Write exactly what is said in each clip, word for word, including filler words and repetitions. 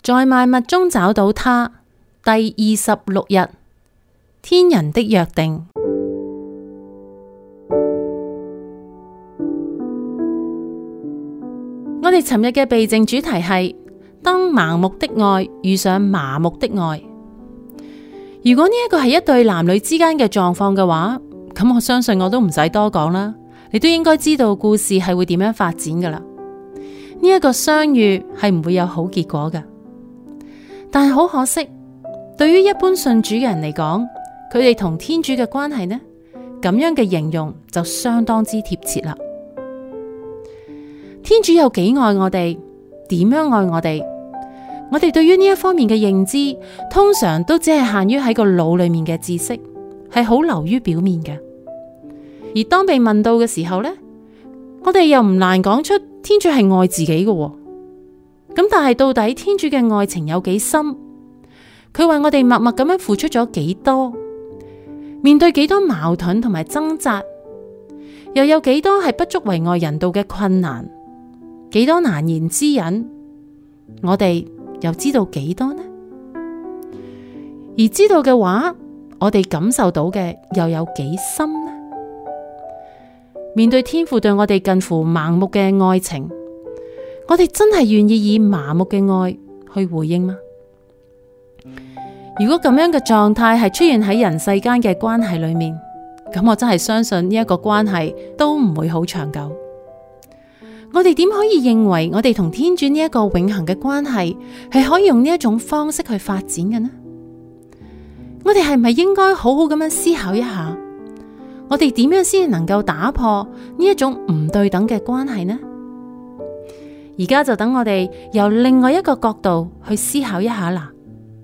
在萬物中找到他，第二十六日，天人的約定。我哋尋日嘅避靜主題係當盲目的愛遇上麻木的愛。如果呢一個係一對男女之間嘅狀況嘅話，咁我相信我都唔使多講啦，你都應該知道故事係會點樣發展噶啦。呢一個相遇係唔會有好結果噶。但係好可惜，對於一般信主嘅人嚟講，佢哋同天主嘅關係呢，咁樣嘅形容就相當之貼切啦。天主有幾愛我哋，點樣愛我哋，我哋對於呢一方面嘅認知，通常都只係限於喺個腦裏面嘅知識，係好流於表面嘅。而當被問到嘅時候呢，我哋又唔難講出天主係愛自己嘅喎。咁但係到底天主嘅愛情有幾深？佢為我哋默默咁樣付出咗幾多？面對幾多矛盾同埋掙扎，又有幾多係不足為外人道嘅困難？幾多難言之隱？我哋又知道幾多呢？而知道嘅話，我哋感受到嘅又有幾深呢？面對天父對我哋近乎盲目嘅愛情，我哋真係願意以麻木嘅愛去回應嗎？如果咁樣嘅狀態係出現喺人世間嘅關係裏面，咁我真係相信呢一個關係都唔會好長久。我哋點可以認為我哋同天主呢一個永恆嘅關係係可以用呢一種方式去發展嘅呢？我哋係咪應該好好咁樣思考一下，我哋點樣先能夠打破呢一種唔對等嘅關係呢？而家就等我哋由另外一個角度去思考一下啦。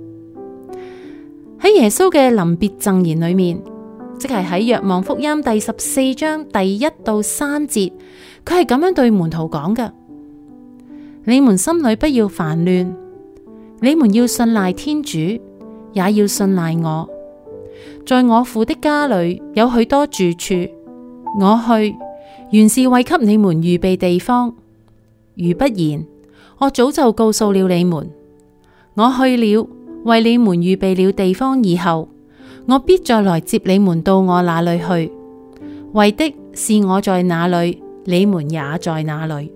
喺耶穌嘅臨別贈言裏面，即係喺若望福音第十四章第一到三節，佢係咁樣對門徒講嘅：你們心裏不要煩亂，你們要信賴天主，也要信賴我。在我父的家裏有許多住處，我去原是為給你們預備地方。如不然，我早就告訴了你們。我去了，為你們預備了地方以後，我必再來接你們到我那裏去，為的是我在那裏，你們也在那裏。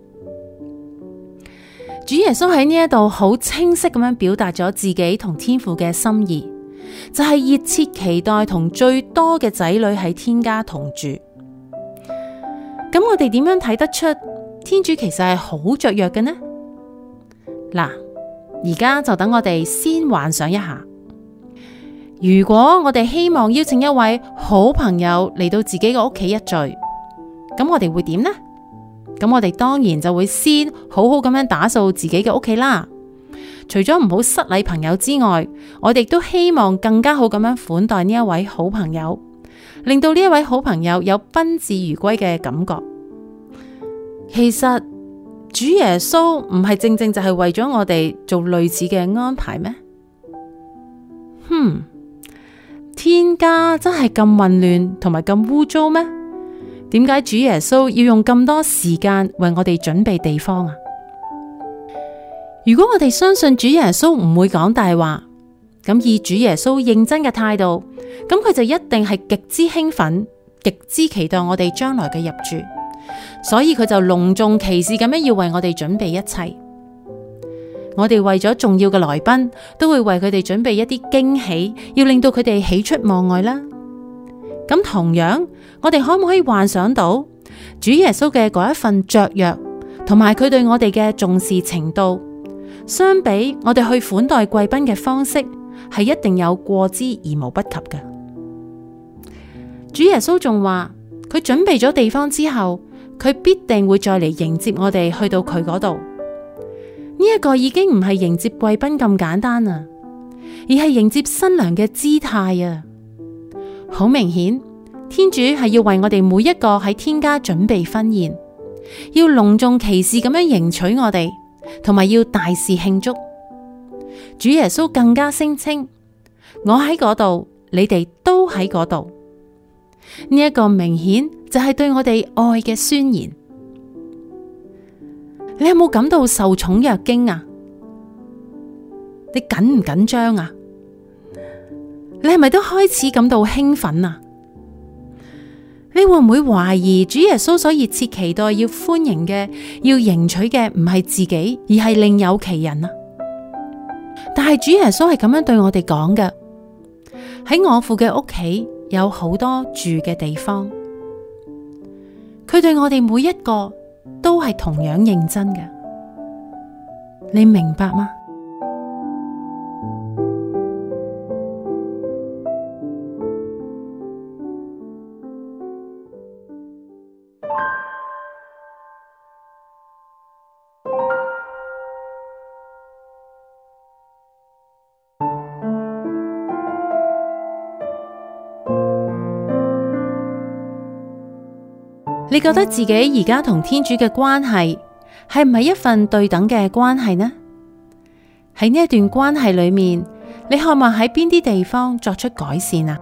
主耶穌喺呢一度好清晰咁樣表達咗自己同天父嘅心意，就係熱切期待同最多嘅仔女喺天家同住。咁我哋點樣睇得出天主其實係好雀躍嘅呢？嗱，而家就等我哋先幻想一下，如果我哋希望邀請一位好朋友嚟到自己嘅屋企一聚，咁我哋會點呢？咁我哋當然就會先好好咁樣打掃自己嘅屋企啦。除咗唔好失禮朋友之外，我哋都希望更加好咁樣款待呢一位好朋友，令到呢一位好朋友有賓至如歸嘅感覺。其實主耶穌唔係正正就係為咗我哋做類似嘅安排咩？哼，天家真係咁混亂同埋咁污糟咩？點解主耶穌要用咁多時間為我哋準備地方啊？如果我哋相信主耶穌唔會講大話，咁以主耶穌認真嘅態度，咁佢就一定係極之興奮、極之期待我哋將來嘅入住。所以佢就隆重其事咁樣要為我哋準備一切。我哋為咗重要嘅來賓，都會為佢哋準備一啲驚喜，要令到佢哋喜出望外啦。咁同樣，我哋可唔可以幻想到主耶穌嘅嗰一份雀躍，同埋佢對我哋嘅重視程度，相比我哋去款待貴賓嘅方式，係一定有過之而無不及嘅。主耶穌仲話，佢準備咗地方之後，佢必定會再嚟迎接我哋去到佢嗰度。呢一個已經唔係迎接貴賓咁簡單啊，而係迎接新娘嘅姿態啊！好明顯，天主係要為我哋每一個喺天家準備婚宴，要隆重其事咁樣迎娶我哋，同埋要大肆慶祝。主耶穌更加聲稱：我喺嗰度，你哋都喺嗰度。呢一個明顯就係對我哋愛嘅宣言。你有冇感到受寵若驚啊？ 你緊唔緊張啊？你係咪都開始感到興奮啊？你會唔會懷疑主耶穌所熱切期待要歡迎嘅，要迎娶嘅唔係自己，而係另有其人啊？但係主耶穌係咁樣對我哋講嘅，喺我父嘅屋企有好多住嘅地方。佢對我哋每一個都係同樣認真嘅，你明白嗎？你覺得自己而家同天主嘅關係係唔係一份對等嘅關係呢？喺呢一段關係裏面，你渴望喺邊啲地方作出改善啊？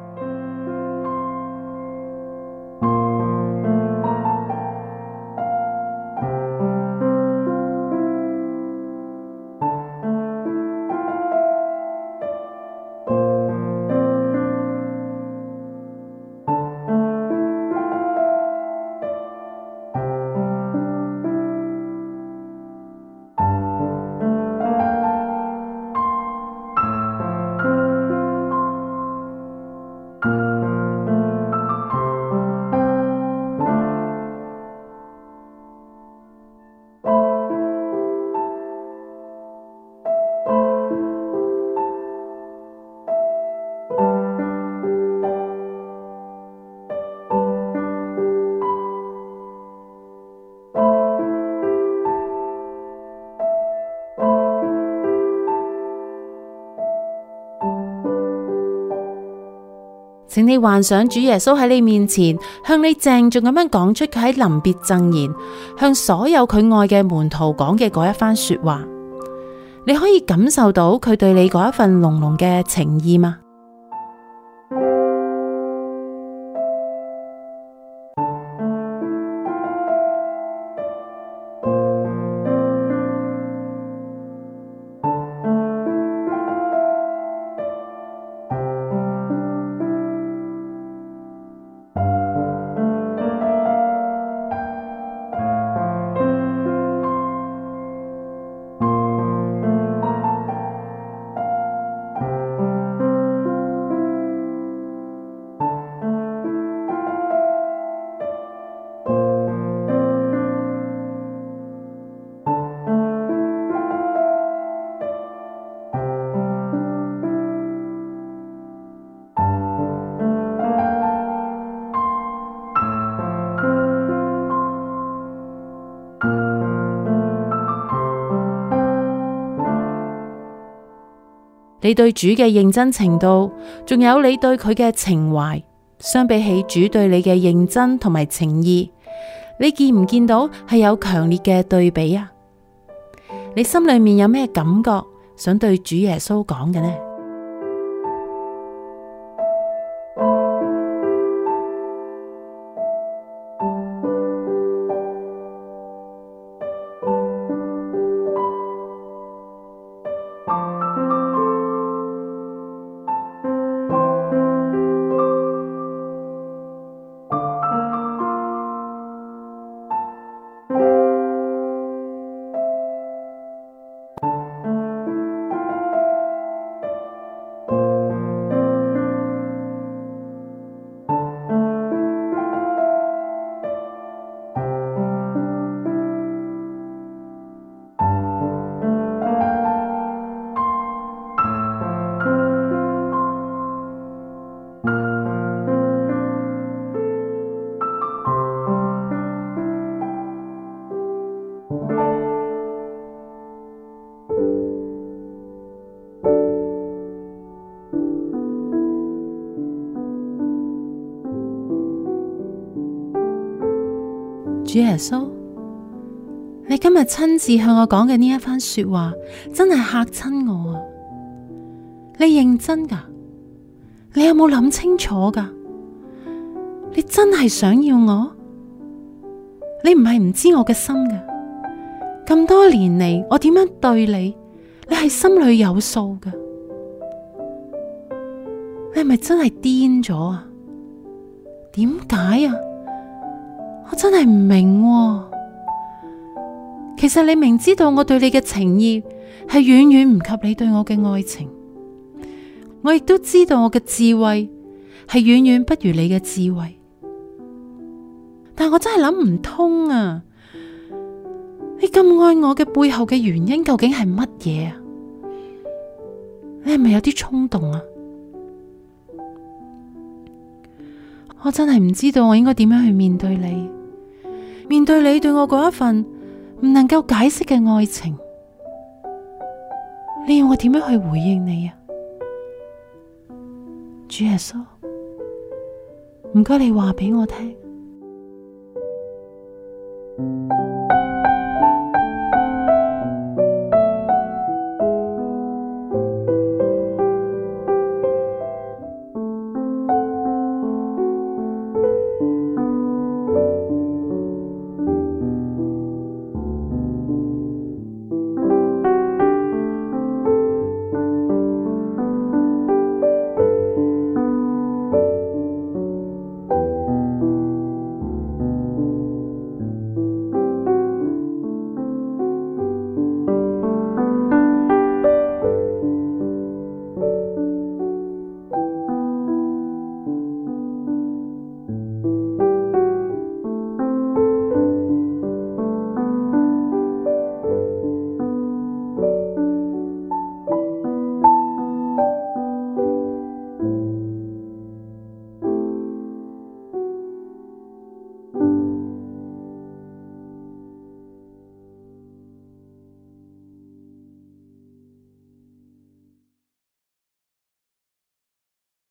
請你幻想主耶穌喺你面前，向你鄭重咁樣講出佢喺臨別贈言，向所有佢愛嘅門徒講嘅嗰一番說話。你可以感受到佢對你嗰一份濃濃嘅情意嗎？你對主嘅認真程度，仲有你對佢嘅情懷，相比起主對你嘅認真同埋情意，你見唔見到係有強烈嘅對比啊？你心裏面有咩感覺，想對主耶穌講嘅呢？主耶穌，你今日親自向我講嘅呢一番說話，真係嚇親我啊！你認真㗎？你有冇諗清楚㗎？你真係想要我？你唔係唔知我嘅心㗎。咁多年嚟，我點樣對你， 你係心裏有數㗎。你係咪真係癲咗啊？點解啊？我真係唔明喎。其實你明知道我對你嘅情意係遠遠唔及你對我嘅愛情，我亦都知道我嘅智慧係遠遠不如你嘅智慧，但我真係諗唔通啊！你咁愛我嘅背後嘅原因究竟係乜嘢啊？你係咪有啲衝動啊？我真係唔知道我應該點樣去面對你，面對你對我嗰一份唔能夠解釋嘅愛情。你要我點樣去回應你啊？主耶穌，唔該你話俾我聽。